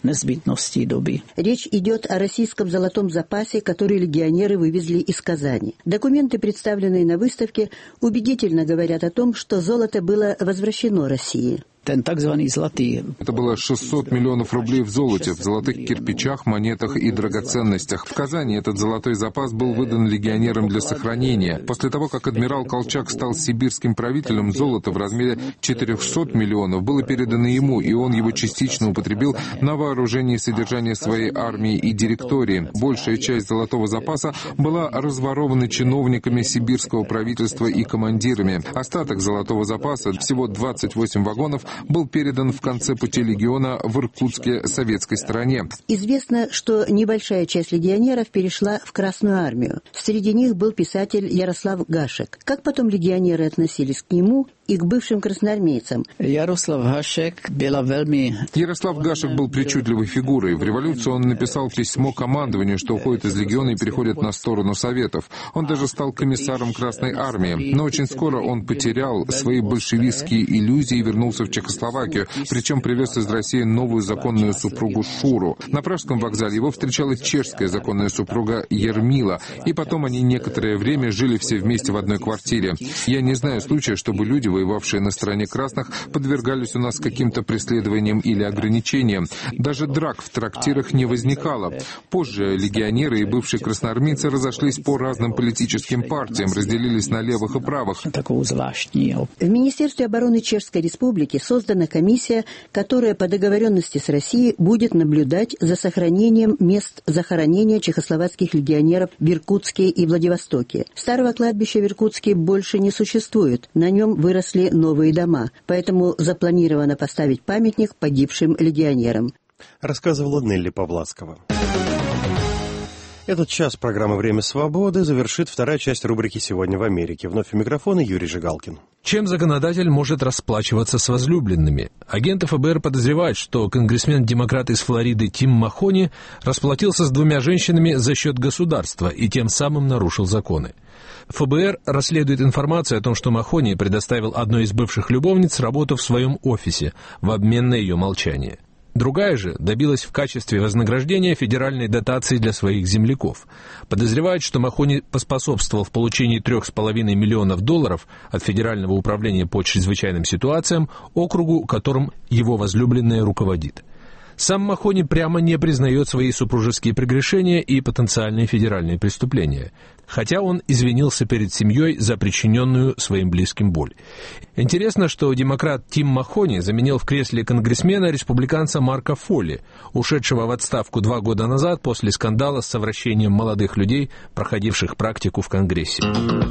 Speaker 4: Речь идет о российском золотом запасе, который легионеры вывезли из Казани. Документы, представленные на выставке, убедительно говорят о том, что золото было возвращено России.
Speaker 6: Это было шестьсот миллионов рублей в золоте, в золотых кирпичах, монетах и драгоценностях. В Казани этот золотой запас был выдан легионерам для сохранения. После того, как адмирал Колчак стал сибирским правителем, золото в размере четырехсот миллионов было передано ему, и он его частично употребил на вооружение и содержание своей армии и директории. Большая часть золотого запаса была разворована чиновниками сибирского правительства и командирами. Остаток золотого запаса, всего двадцать восемь вагонов, был передан в конце пути легиона в Иркутске советской стороне.
Speaker 4: Известно, что небольшая часть легионеров перешла в Красную армию. Среди них был писатель Ярослав Гашек. Как потом легионеры относились к нему и к бывшим красноармейцам?
Speaker 6: Ярослав Гашек был причудливой фигурой. В революцию он написал письмо командованию, что уходит из легиона и переходит на сторону Советов. Он даже стал комиссаром Красной армии. Но очень скоро он потерял свои большевистские иллюзии и вернулся в Чехословакию, причем привез из России новую законную супругу Шуру. На Пражском вокзале его встречала чешская законная супруга Ермила, и потом они некоторое время жили все вместе в одной квартире. Я не знаю случая, чтобы люди, воевавшие на стороне красных, подвергались у нас каким-то преследованиям или ограничениям. Даже драк в трактирах не возникало. Позже легионеры и бывшие красноармейцы разошлись по разным политическим партиям, разделились на левых и правых.
Speaker 4: В Министерстве обороны Чешской Республики создана комиссия, которая по договоренности с Россией будет наблюдать за сохранением мест захоронения чехословацких легионеров в Иркутске и Владивостоке. Старого кладбища в Иркутске больше не существует, на нем выросли новые дома, поэтому запланировано поставить памятник погибшим легионерам.
Speaker 1: Рассказывала Нелли Павласкова. Этот час программы «Время свободы» завершит вторая часть рубрики «Сегодня в Америке». Вновь у микрофона Юрий Жигалкин.
Speaker 14: Чем законодатель может расплачиваться с возлюбленными? Агенты ФБР подозревают, что конгрессмен-демократ из Флориды Тим Махони расплатился с двумя женщинами за счет государства и тем самым нарушил законы. ФБР расследует информацию о том, что Махони предоставил одной из бывших любовниц работу в своем офисе в обмен на ее молчание. Другая же добилась в качестве вознаграждения федеральной дотации для своих земляков. Подозревают, что Махони поспособствовал в получении трех с половиной миллионов долларов от Федерального управления по чрезвычайным ситуациям, округу, которым его возлюбленная руководит. Сам Махони прямо не признает свои супружеские прегрешения и потенциальные федеральные преступления, хотя он извинился перед семьей за причиненную своим близким боль. Интересно, что демократ Тим Махони заменил в кресле конгрессмена республиканца Марка Фолли, ушедшего в отставку два года назад после скандала с совращением молодых людей, проходивших практику в Конгрессе.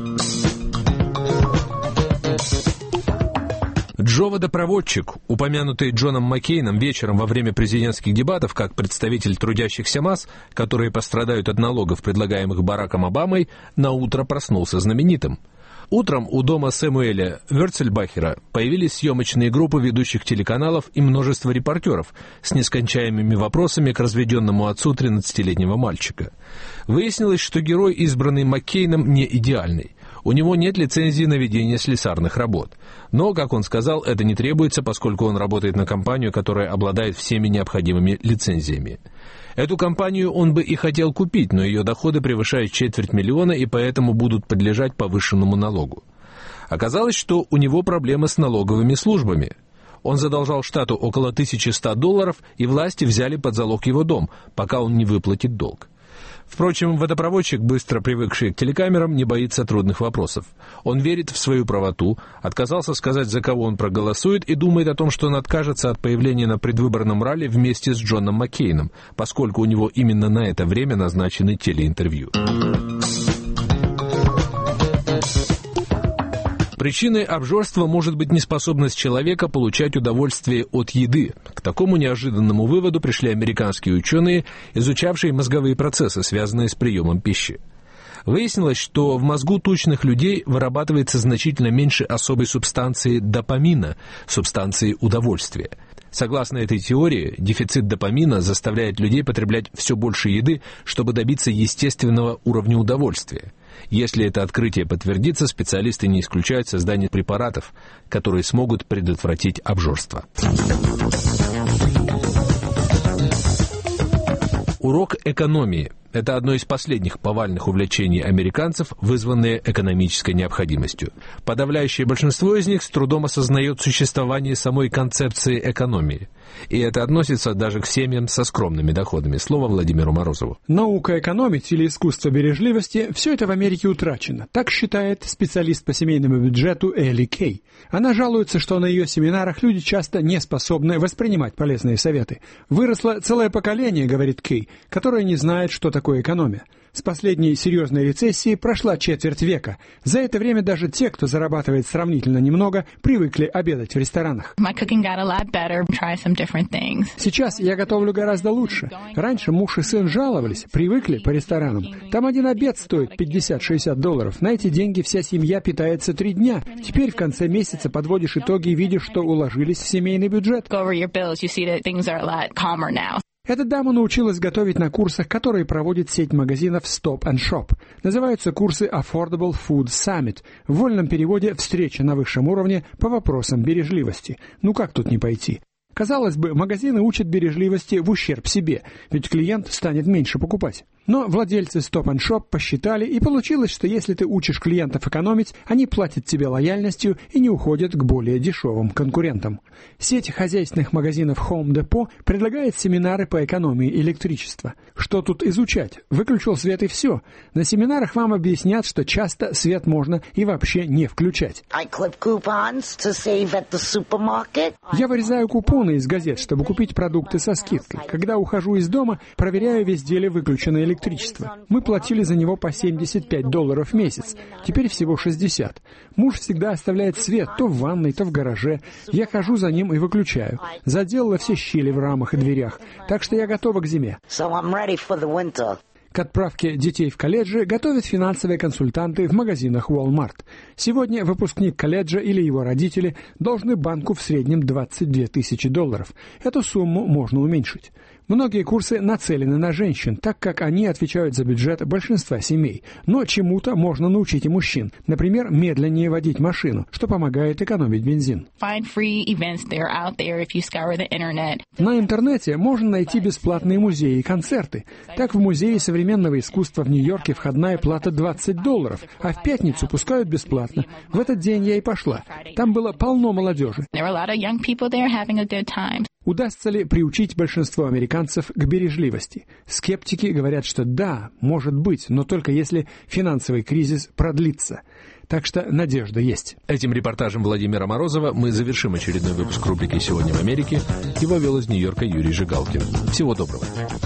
Speaker 14: Джо-водопроводчик, упомянутый Джоном Маккейном вечером во время президентских дебатов как представитель трудящихся масс, которые пострадают от налогов, предлагаемых Бараком Обамой, наутро проснулся знаменитым. Утром у дома Сэмуэля Вёрцельбахера появились съемочные группы ведущих телеканалов и множество репортеров с нескончаемыми вопросами к разведенному отцу тринадцатилетнего мальчика. Выяснилось, что герой, избранный Маккейном, не идеальный. У него нет лицензии на ведение слесарных работ. Но, как он сказал, это не требуется, поскольку он работает на компанию, которая обладает всеми необходимыми лицензиями. Эту компанию он бы и хотел купить, но ее доходы превышают четверть миллиона и поэтому будут подлежать повышенному налогу. Оказалось, что у него проблемы с налоговыми службами. Он задолжал штату около тысячи ста долларов, и власти взяли под залог его дом, пока он не выплатит долг. Впрочем, водопроводчик, быстро привыкший к телекамерам, не боится трудных вопросов. Он верит в свою правоту, отказался сказать, за кого он проголосует, и думает о том, что он откажется от появления на предвыборном ралли вместе с Джоном Маккейном, поскольку у него именно на это время назначены телеинтервью. Причиной обжорства может быть неспособность человека получать удовольствие от еды. К такому неожиданному выводу пришли американские ученые, изучавшие мозговые процессы, связанные с приемом пищи. Выяснилось, что в мозгу тучных людей вырабатывается значительно меньше особой субстанции допамина, субстанции удовольствия. Согласно этой теории, дефицит допамина заставляет людей потреблять все больше еды, чтобы добиться естественного уровня удовольствия. Если это открытие подтвердится, специалисты не исключают создание препаратов, которые смогут предотвратить обжорство. Урок экономии. Это одно из последних повальных увлечений американцев, вызванное экономической необходимостью. Подавляющее большинство из них с трудом осознает существование самой концепции экономии. И это относится даже к семьям со скромными доходами. Слово Владимиру Морозову.
Speaker 2: Наука экономить или искусство бережливости – все это в Америке утрачено. Так считает специалист по семейному бюджету Элли Кей. Она жалуется, что на ее семинарах люди часто не способны воспринимать полезные советы. Выросло целое поколение, говорит Кей, которое не знает, что такое экономия. С последней серьезной рецессии прошла четверть века. За это время даже те, кто зарабатывает сравнительно немного, привыкли обедать в ресторанах. Сейчас я готовлю гораздо лучше. Раньше муж и сын жаловались, привыкли по ресторанам. Там один обед стоит пятьдесят-шестьдесят долларов. На эти деньги вся семья питается три дня. Теперь в конце месяца подводишь итоги и видишь, что уложились в семейный бюджет. Эта дама научилась готовить на курсах, которые проводит сеть магазинов Stop and Shop. Называются курсы Affordable Food Summit. В вольном переводе «Встреча на высшем уровне по вопросам бережливости». Ну как тут не пойти? Казалось бы, магазины учат бережливости в ущерб себе, ведь клиент станет меньше покупать. Но владельцы Stop and Shop посчитали, и получилось, что если ты учишь клиентов экономить, они платят тебе лояльностью и не уходят к более дешевым конкурентам. Сеть хозяйственных магазинов Home Depot предлагает семинары по экономии электричества. Что тут изучать? Выключил свет и все. На семинарах вам объяснят, что часто свет можно и вообще не включать. Я вырезаю купоны из газет, чтобы купить продукты со скидкой. Когда ухожу из дома, проверяю, везде ли выключено электричество. Мы платили за него по семьдесят пять долларов в месяц, теперь всего шестьдесят. Муж всегда оставляет свет то в ванной, то в гараже. Я хожу за ним и выключаю. Заделала все щели в рамах и дверях, так что я готова к зиме. К отправке детей в колледжи готовят финансовые консультанты в магазинах Walmart. Сегодня выпускник колледжа или его родители должны банку в среднем двадцать две тысячи долларов. Эту сумму можно уменьшить. Многие курсы нацелены на женщин, так как они отвечают за бюджет большинства семей. Но чему-то можно научить и мужчин. Например, медленнее водить машину, что помогает экономить бензин. На интернете можно найти бесплатные музеи и концерты. Так, в Музее современного искусства в Нью-Йорке входная плата двадцать долларов, а в пятницу пускают бесплатно. В этот день я и пошла. Там было полно молодежи. Удастся ли приучить большинство американцев к бережливости? Скептики говорят, что да, может быть, но только если финансовый кризис продлится. Так что надежда есть.
Speaker 14: Этим репортажем Владимира Морозова мы завершим очередной выпуск рубрики «Сегодня в Америке». Его вел из Нью-Йорка Юрий Жигалкин. Всего доброго.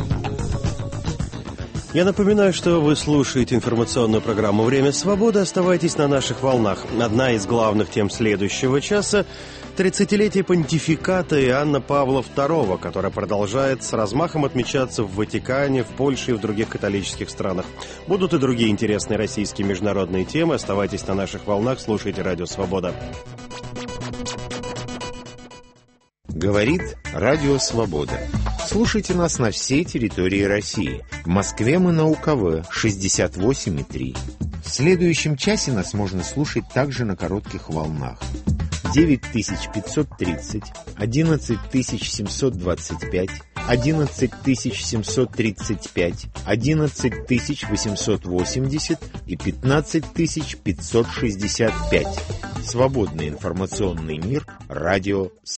Speaker 1: Я напоминаю, что вы слушаете информационную программу «Время свободы». Оставайтесь на наших волнах. Одна из главных тем следующего часа – тридцатилетие понтификата Иоанна Павла второго, которое продолжает с размахом отмечаться в Ватикане, в Польше и в других католических странах. Будут и другие интересные российские международные темы. Оставайтесь на наших волнах, слушайте «Радио Свобода».
Speaker 7: Говорит Радио Свобода. Слушайте нас на всей территории России. В Москве мы на УКВ шестьдесят восемь и три. В следующем часе нас можно слушать также на коротких волнах. девять тысяч пятьсот тридцать, одиннадцать тысяч семьсот двадцать пять, одиннадцать тысяч семьсот тридцать пять, одиннадцать тысяч восемьсот восемьдесят и пятнадцать тысяч пятьсот шестьдесят пять. Свободный информационный мир. Радио